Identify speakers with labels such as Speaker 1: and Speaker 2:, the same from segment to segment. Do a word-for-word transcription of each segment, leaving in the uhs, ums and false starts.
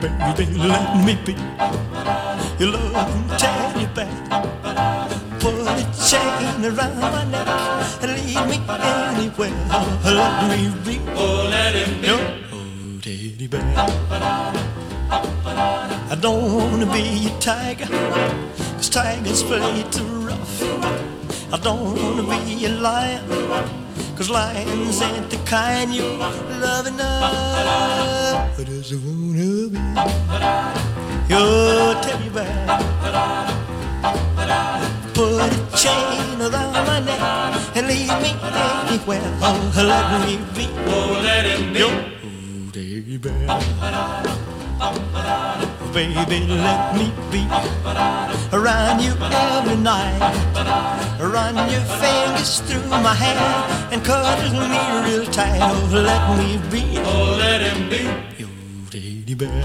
Speaker 1: Baby, let me be your loving teddy bear. Put a chain around my neck and lead me anywhere. Let me be,
Speaker 2: Oh, let him be
Speaker 1: your oh, teddy bear. I don't wanna be a tiger, 'cause tigers play too rough. I don't wanna be a lion, 'cause lions ain't the kind you love enough. I just wanna be your teddy bear. Put a chain around my neck and lead me anywhere. Oh, let me be,
Speaker 2: Oh, let him be
Speaker 1: your oh, teddy bear. Baby, let me be around you every night. Run your fingers through my hair and cuddle me real tight. Oh, let me be,
Speaker 2: Oh, let him be
Speaker 1: your teddy bear.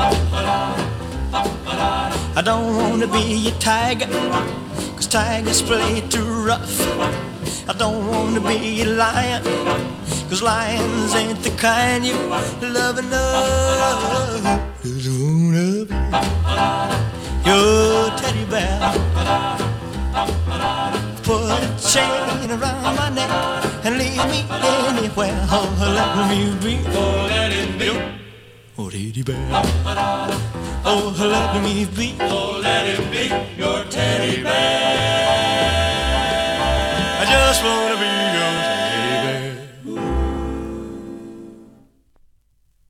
Speaker 1: I don't wanna be a tiger, 'cause tigers play too rough. I don't wanna be a lion, 'cause lions ain't the kind you love enough. Just wanna be your teddy bear. Put a chain around my neck and lead me anywhere. Oh, let me be,
Speaker 2: Oh, let him be
Speaker 1: oh, teddy bear. Oh, let me be,
Speaker 2: Oh, let him be your teddy bear.